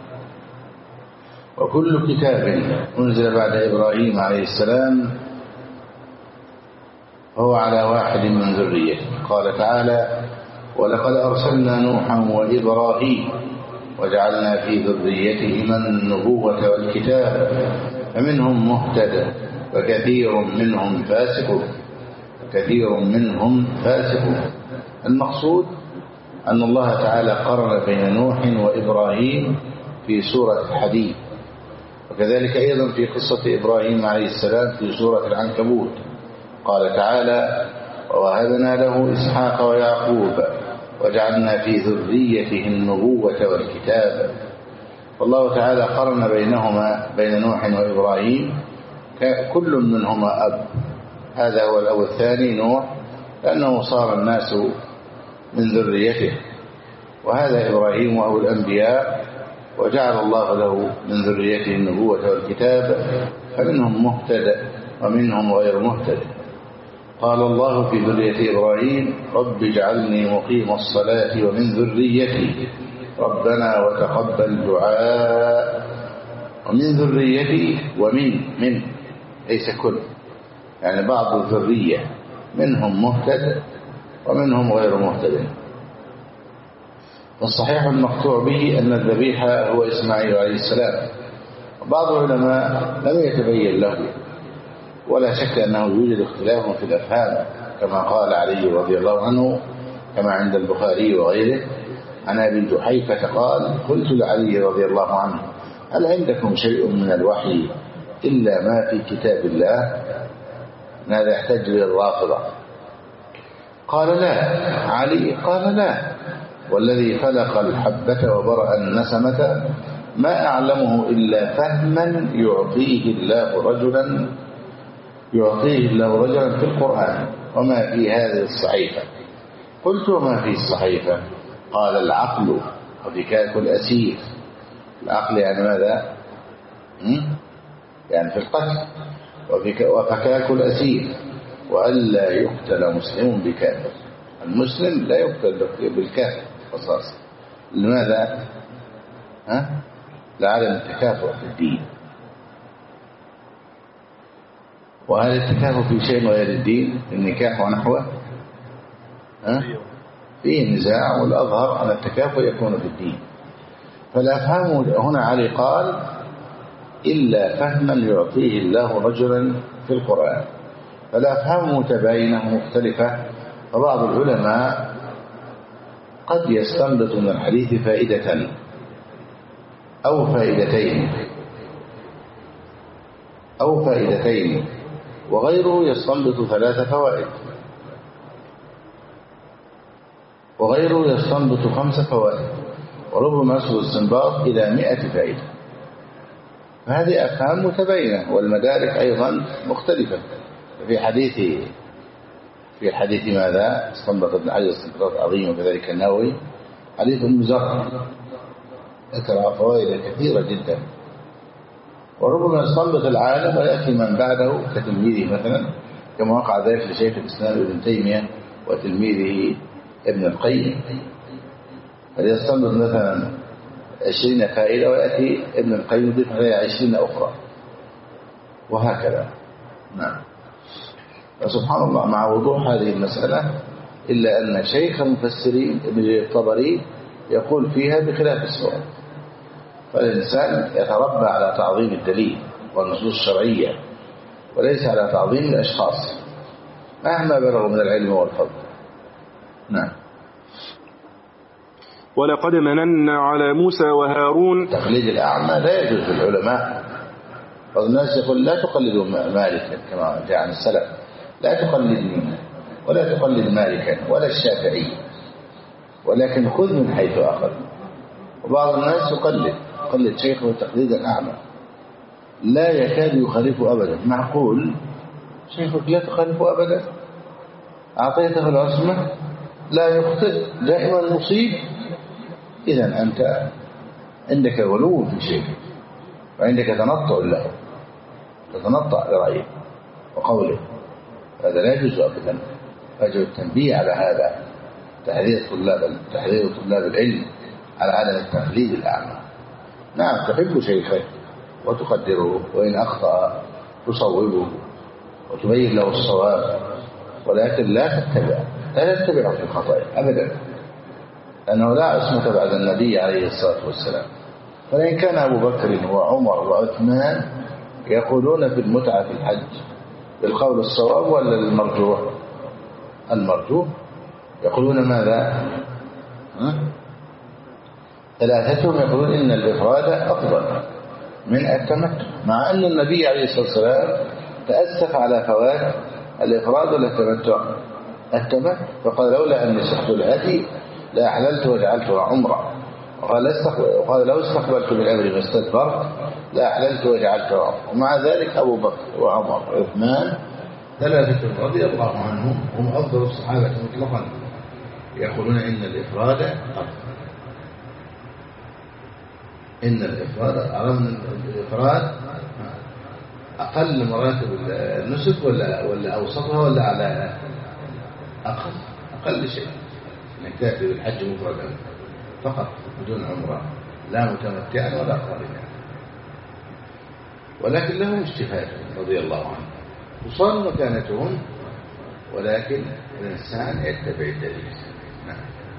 Speaker 2: وكل كتاب أنزل بعد إبراهيم عليه السلام هو على واحد من ذريته. قال تعالى ولقد أرسلنا نوحا وإبراهيم وجعلنا في ذريتهما النبوة والكتاب فمنهم مهتدى وكثير منهم فاسقون كثير منهم فاسقون. المقصود أن الله تعالى قرن بين نوح وإبراهيم في سورة الحديد، وكذلك أيضا في قصة إبراهيم عليه السلام في سورة العنكبوت. قال تعالى ووهبنا له إسحاق ويعقوب وجعلنا في ذريته النبوة والكتاب. والله تعالى قرن بينهما بين نوح وإبراهيم كل منهما أب. هذا هو الأب الثاني نوح لأنه صار الناس من ذريته، وهذا إبراهيم وهو الأنبياء وجعل الله له من ذريته النبوة والكتاب فمنهم مهتد ومنهم غير مهتد. قال الله في ذرية إبراهيم رب اجعلني مقيم الصلاة ومن ذريتي ربنا وتقبل دعاء. ومن ذريتي ومن من ليس كل، يعني بعض الذرية منهم مهتد ومنهم غير مهتد. والصحيح المقطوع به أن الذبيح هو إسماعيل عليه السلام. وبعض العلماء لم يتبين له، ولا شك أنه يوجد اختلاف في الأفهام كما قال علي رضي الله عنه كما عند البخاري وغيره عن أبي جحيفة قال قلت لعلي رضي الله عنه هل عندكم شيء من الوحي إلا ما في كتاب الله؟ ماذا يحتج للرافضة؟ قال لا. علي قال لا، والذي خلق الحبة وبرأ النسمة ما أعلمه إلا فهما يعطيه الله رجلا يعطيه الله رجلا في القرآن وما في هذه الصحيفة. قلت وما في الصحيفة؟ قال العقل وفكاك الأسير. العقل يعني ماذا؟ يعني في القتل. وفكاك الأسير وألا يقتل مسلم بكافر. المسلم لا يقتل بالكافر قصاص. لماذا؟ ها؟ لعدم التكافؤ في الدين. وهل التكافؤ في شيء غير الدين؟ النكاح ونحوه ها؟ فيه نزاع، والأظهر أن التكافؤ يكون في الدين. فالأفهام هنا علي قال إلا فهما يعطيه الله رجلا في القرآن. فالأفهام متباينة مختلفة. فبعض العلماء قد يستنبط من الحديث فائدة أو فائدتين أو فائدتين وغيره يستنبط ثلاث فوائد، وغيره يستنبط خمس فوائد، وربما يصل الاستنباط إلى مئة فائدة. فهذه أفهام متباينة، والمدارك أيضا مختلفة. في حديث في حديث ماذا استنبط ابن حجر استنباط عظيم، وكذلك النووي حديث ام زرع ذكر فوائد كثيرة جدا. وربما يستنبط العالم ويأتي من بعده كتلميذه مثلا، كما وقع ذلك لشيخ الإسلام ابن تيمية وتلميذه ابن القيم، فليستنبط مثلا عشرين فائدة ويأتي ابن القيم يضيف عليها عشرين أخرى، وهكذا. نعم. فسبحان الله مع وضوح هذه المسألة، إلا أن شيخ المفسرين ابن الطبري يقول فيها بخلاف الصواب. فالإنسان يتربى على تعظيم الدليل والنصوص الشرعية، وليس على تعظيم الأشخاص مهما بلغوا من العلم والفضل. نعم.
Speaker 1: ولقد مننا على موسى وهارون.
Speaker 2: تقليد الأعمى لا يجوز للعلماء. بعض الناس يقول لا تقلدوا مالكا كما جاء عن السلف، لا تقلدني ولا تقلد مالكا ولا الشافعي، ولكن خذ من حيث أخذ. وبعض الناس يقلد يقلد شيخه تقليدا أعمى لا يكاد يخالفه أبدا. معقول شيخك لا تخالفه أبدا؟ أعطيته العصمة لا يخطئ، دائما مصيب. إذن أنت عندك غلو في شيخك، وعندك تنطع له، تتنطع لرأيه وقوله، هذا لا يجوز أبدا. فيجب التنبيه على هذا، تحذير طلاب تحذير طلاب العلم على عدم التقليد الأعمى. نعم، تحب شيخك وتقدره، وإن أخطأ تصوبه وتبين له الصواب، ولكن لا تتبع لا تتبعه في الخطأ أبدا، لأنه لا عصمة بعد النبي عليه الصلاة والسلام. فإن كان أبو بكر وعمر وعثمان يقولون في المتعة في الحج بالقول الصواب ولا المرجوح؟ المرجوح. يقولون ماذا؟ ثلاثتهم يقولون إن الإفراد أفضل من التمتع، مع أن النبي عليه الصلاة والسلام تأسف على فوات الإفراد ولا التمتع؟ التمتع. فقال لولا أني سحت الهدي لا أحللت وجعلته عمرة. وقال, وقال لو استقبلت بالأمر ما استدبرت لا أحللت وجعلته عمرة. ومع ذلك أبو بكر وعمر وعثمان ثلاثة رضي الله عنهم هم أفضل الصحابة مطلقا، يقولون إن الإفراد أفضل. إن الإفراد أردنا الإفراد أقل مراتب النسك ولا ولا أوسطها ولا على أقل أقل شيء أنك تأتي بالحج مفردا فقط بدون عمرة لا متمتعا ولا قارنا، ولكن لهم اجتهاد رضي الله عنه وصار مكانتهم، ولكن الإنسان يتبع الدليل. نعم.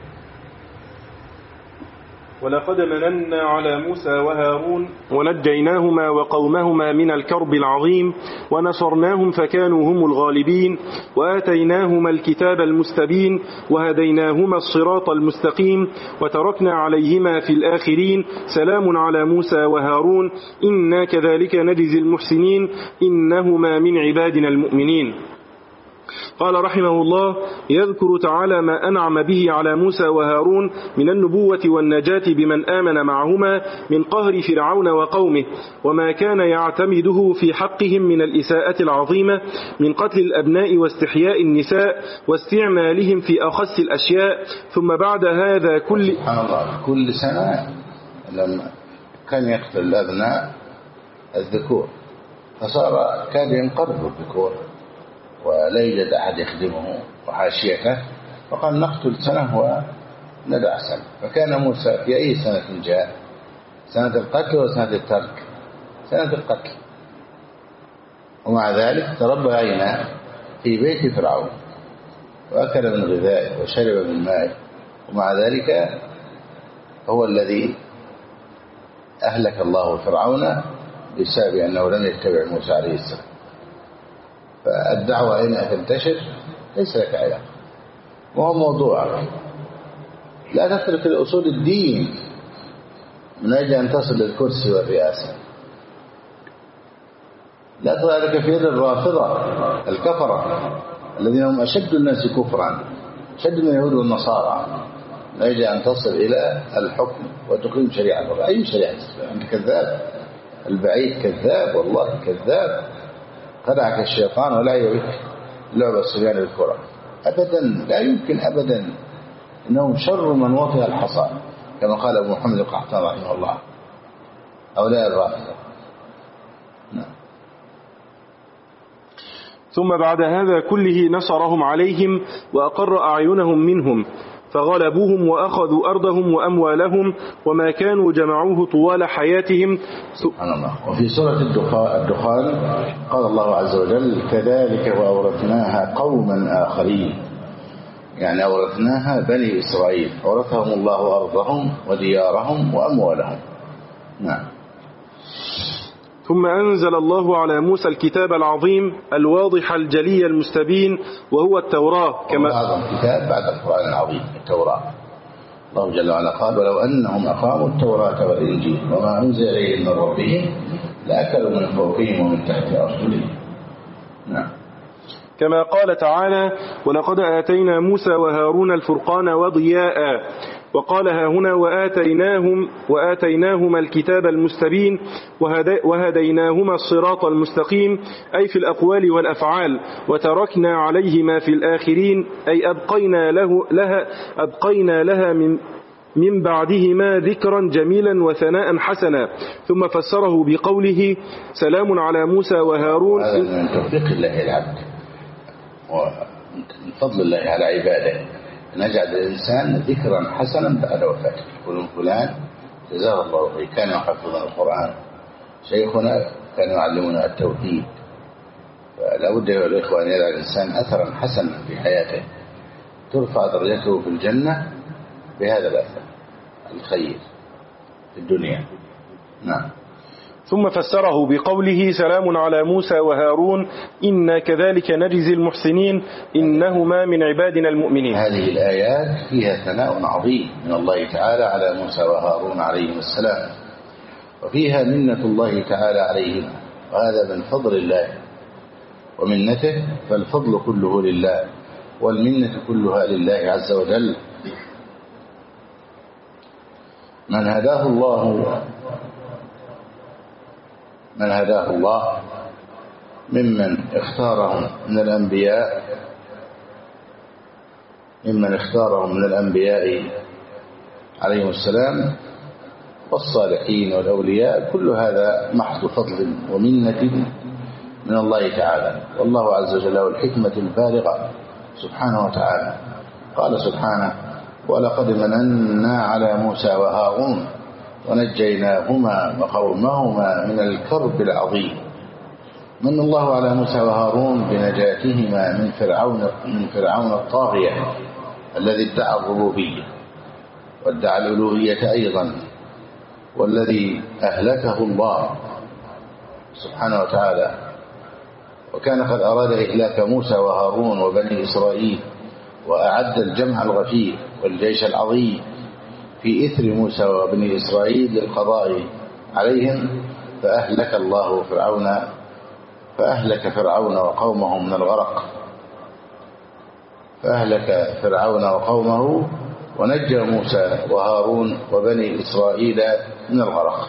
Speaker 1: ولقد مننا على موسى وهارون ونجيناهما وقومهما من الكرب العظيم ونصرناهم فكانوا هم الغالبين وآتيناهما الكتاب المستبين وهديناهما الصراط المستقيم وتركنا عليهما في الآخرين سلام على موسى وهارون إنا كذلك نجزي المحسنين إنهما من عبادنا المؤمنين. قال رحمه الله: يذكر تعالى ما أنعم به على موسى وهارون من النبوة والنجاة بمن آمن معهما من قهر فرعون وقومه، وما كان يعتمده في حقهم من الإساءة العظيمة من قتل الأبناء واستحياء النساء واستعمالهم في أخس الأشياء. ثم بعد هذا كل
Speaker 2: سبحان الله كل سنة لما كان يقتل الأبناء الذكور فصار كاد ينقرض الذكور ولا يوجد أحد يخدمه وحاشيته، فقال نقتل سنة وندع سنة. فكان موسى في أي سنة جاء؟ سنة القتل وسنة الترك؟ سنة القتل. ومع ذلك تربينا في بيت فرعون وأكل من غذائه وشرب من مائه، ومع ذلك هو الذي أهلك الله فرعون بسبب أنه لم يتبع موسى عليه السلام. فالدعوة إن تنتشر ليس لك علاقة، وهو موضوع لا تترك الأصول الدين من أجل أن تصل للكرسي والرئاسة. لا ترى لك في يد الرافضة الكفرة الذين هم أشد الناس كفرا، أشد من اليهود والنصارى، من أجل أن تصل إلى الحكم وتقيم شريعة الله. أي شريعة؟ أنت كذاب، البعيد كذاب، والله كذاب. خدعك الشيطان ولا يبك لعب الصبيان بالكرة أبدا، لا يمكن أبدا. إنهم شر من وطئ الحصى كما قال أبو محمد القحطاني رحمه الله، أولاء الرافضة. نعم.
Speaker 1: ثم بعد هذا كله نصرهم عليهم وأقر أعينهم منهم فغلبوهم وأخذوا أرضهم وأموالهم وما كانوا جمعوه طوال حياتهم.
Speaker 2: سبحان الله. وفي سورة الدخان قال الله عز وجل: كذلك وأورثناها قوما آخرين، يعني أورثناها بني إسرائيل، أورثهم الله أرضهم وديارهم وأموالهم. نعم.
Speaker 1: ثم أنزل الله على موسى الكتاب العظيم الواضح الجلي المستبين وهو التوراة، كما
Speaker 2: أعظم كتاب بعد القرآن العظيم التوراة. الله جل وعلا قال: ولو أنهم أقاموا التوراة والإنجيل وما أنزل إليهم من ربهم لأكلوا من فوقهم ومن تحت أرجلهم. نعم.
Speaker 1: كما قال تعالى: ولقد آتينا موسى وهارون الفرقان وضياء. وقال ها هنا: وآتيناهم وآتيناهما الكتاب المستبين وهديناهما الصراط المستقيم، أي في الأقوال والأفعال، وتركنا عليهما في الآخرين، أي أبقينا له لها أبقينا لها من من بعدهما ذكرا جميلا وثناء حسنا. ثم فسره بقوله: سلام على موسى وهارون.
Speaker 2: هذا من توفيق الله العبد ومن فضل الله على عباده نجعل الإنسان ذكرا حسنا بعد وفاته. يقولون فلان جزاه الله خيرا كان يحفظنا القرآن، شيخنا كان يعلمنا التوحيد. فلا بد يا الإخوة أن يجعل الإنسان أثرا حسنا في حياته ترفع درجته في الجنة بهذا الأثر الخير في الدنيا. نعم.
Speaker 1: ثم فسره بقوله: سلام على موسى وهارون إنا كذلك نجزي المحسنين إنهما من عبادنا المؤمنين.
Speaker 2: هذه الآيات فيها ثناء عظيم من الله تعالى على موسى وهارون عليهم السلام، وفيها منة الله تعالى عليهم، وهذا من فضل الله ومنته، فالفضل كله لله والمنة كلها لله عز وجل. من هداه الله من هداه الله ممن اختارهم من الأنبياء ممن اختارهم من الأنبياء عليهم السلام والصالحين والأولياء، كل هذا محض فضل ومنة من الله تعالى، والله عز وجل له الحكمة البالغة سبحانه وتعالى. قال سبحانه: ولقد مننا على موسى وهارون ونجيناهما وقومهما من الكرب العظيم. من الله على موسى وهارون بنجاتهما من فرعون من فرعون الطاغية الذي ادعى الربوبية وادعى الألوهية أيضا، والذي أهلكه الله سبحانه وتعالى. وكان قد أراد إهلاك موسى وهارون وبني إسرائيل، وأعد الجمع الغفير والجيش العظيم في إثر موسى وبني إسرائيل للقضاء عليهم، فأهلك الله فرعون فأهلك فرعون وقومه من الغرق فأهلك فرعون وقومه ونجى موسى وهارون وبني إسرائيل من الغرق.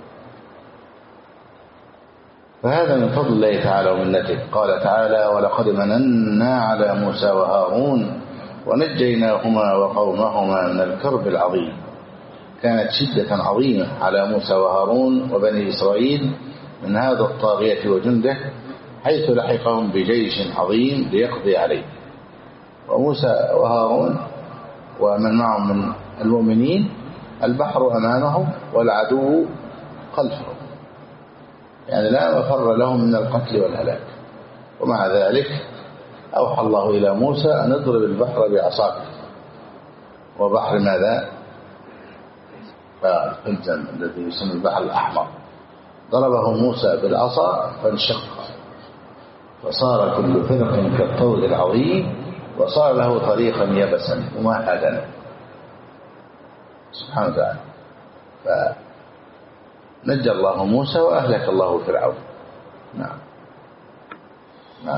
Speaker 2: فهذا من فضل الله تعالى ومنته. قال تعالى: ولقد مننا على موسى وهارون ونجيناهما وقومهما من الكرب العظيم. كانت شدة عظيمة على موسى وهارون وبني إسرائيل من هذا الطاغية وجنده، حيث لحقهم بجيش عظيم ليقضي عليه. وموسى وهارون ومن معهم من المؤمنين البحر أمامهم والعدو خلفهم، يعني لا مفر لهم من القتل والهلاك. ومع ذلك أوحى الله إلى موسى أن اضرب البحر بعصاك. وبحر ماذا؟ فالزم الذي يسمى البحر الأحمر. ضربه موسى بالعصا فانشق، فصار كل فرق كالطود العظيم، وصار له طريقا يبسا ممهدا سبحانه وتعالى. فنجى الله موسى وأهلك الله فرعون. نعم نعم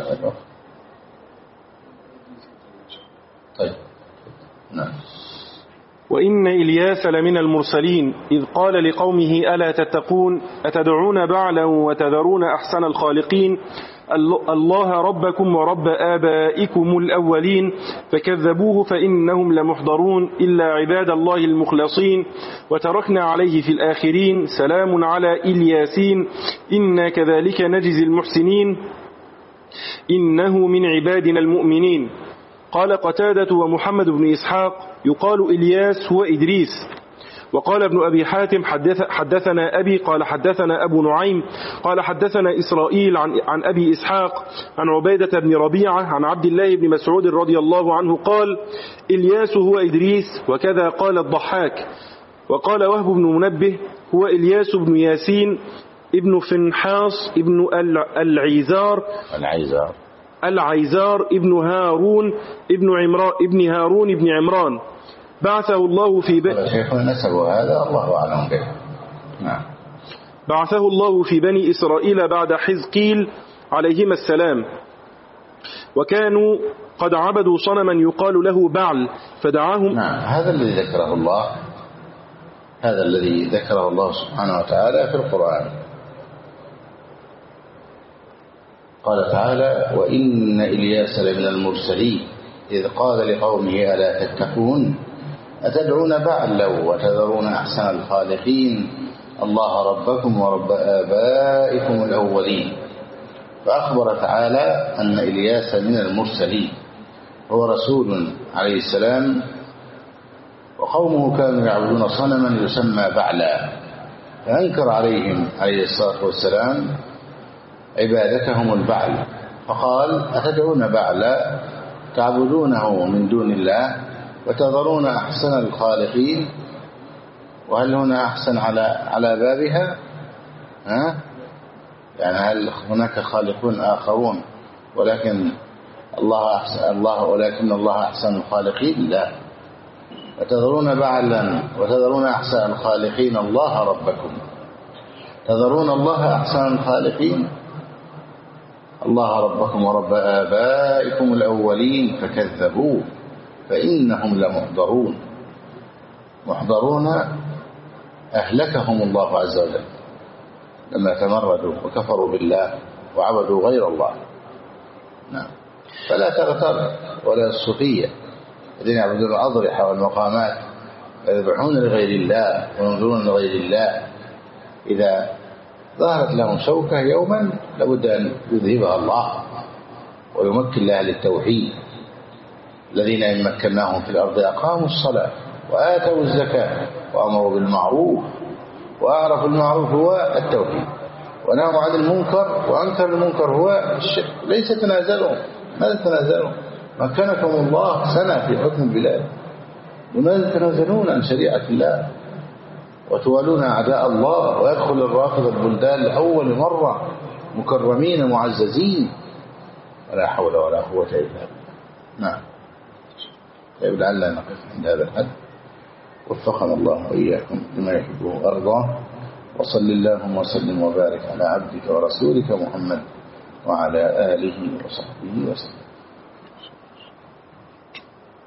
Speaker 2: طيب نعم.
Speaker 1: وإن إلياس لمن المرسلين إذ قال لقومه ألا تتقون أتدعون بعلا وتذرون أحسن الخالقين الله ربكم ورب آبائكم الأولين فكذبوه فإنهم لمحضرون إلا عباد الله المخلصين وتركنا عليه في الآخرين سلام على إلياسين إنا كذلك نجزي المحسنين إنه من عبادنا المؤمنين. قال قتادة ومحمد بن إسحاق يقال إلياس هو إدريس. وقال ابن أبي حاتم حدث حدثنا أبي قال حدثنا أبو نعيم قال حدثنا إسرائيل عن, عن أبي إسحاق عن عبيدة بن ربيعة عن عبد الله بن مسعود رضي الله عنه قال إلياس هو إدريس وكذا قال الضحاك. وقال وهب بن منبه هو إلياس بن ياسين ابن فنحاص ابن العيزار
Speaker 2: العيزار
Speaker 1: العيزار ابن هارون ابن عمران ابن هارون ابن عمران بعثه الله في بني
Speaker 2: شيخنا نسبه هذا الله أعلم به. نعم.
Speaker 1: بعثه الله في بني إسرائيل بعد حزقيل عليهما السلام، وكانوا قد عبدوا صنما يقال له بعل فدعاهم.
Speaker 2: نعم. هذا الذي ذكره الله هذا الذي ذكره الله سبحانه وتعالى في القرآن. قال تعالى: وإن إلياس لمن المرسلين إذ قال لقومه ألا تتقون أتدعون بعلا وتذرون أحسن الخالقين الله ربكم ورب آبائكم الأولين. فأخبر تعالى أن إلياس من المرسلين، هو رسول عليه السلام، وقومه كانوا يعبدون صنما يسمى بعلا، فأنكر عليهم عليه الصلاة والسلام عبادتهم البعل، فقال: أتدعون بعلا تعبدونه من دون الله وتذرون أحسن الخالقين. وهل هنا أحسن على على بابها؟ ها؟ يعني هل هناك خالقون آخرون ولكن الله أحسن الله ولكن الله أحسن الخالقين؟ لا. وتذرون بعلا وتذرون أحسن الخالقين الله ربكم. تذرون الله أحسن الخالقين الله ربكم ورب آبائكم الأولين فكذبوه فإنهم لمحضرون. محضرون أهلكهم الله عز وجل لما تمردوا وكفروا بالله وعبدوا غير الله. نعم. فلا تغتر ولا الصوفية الذين يعبدون الأضرحة والمقامات ويذبحون لغير الله وينذرون لغير الله إذا ظهرت لهم شوكة يوما لابد أن يذهبها الله ويمكن لأهل التوحيد الذين إن مكناهم في الأرض أقاموا الصلاة وآتوا الزكاة وأمروا بالمعروف وأعرفوا المعروف هو التوحيد ونهوا عن المنكر وأنكر المنكر هو الشرك. ليس تنازلوا. ماذا تنازلوا؟ مكنكم الله سنة في حكم البلاد، لماذا تنازلون عن شريعة الله وتوالون أعداء الله؟ ويدخل الرافض البلدان لأول مرة مكرمين معززين، ولا حول ولا قوة إلا بالله. نعم. طيب لعلنا نقف عند هذا الحد، وفقنا الله وإياكم لما يحبه وأرضاه، وصل اللهم وسلم وبارك على عبدك ورسولك محمد وعلى آله وصحبه وسلم.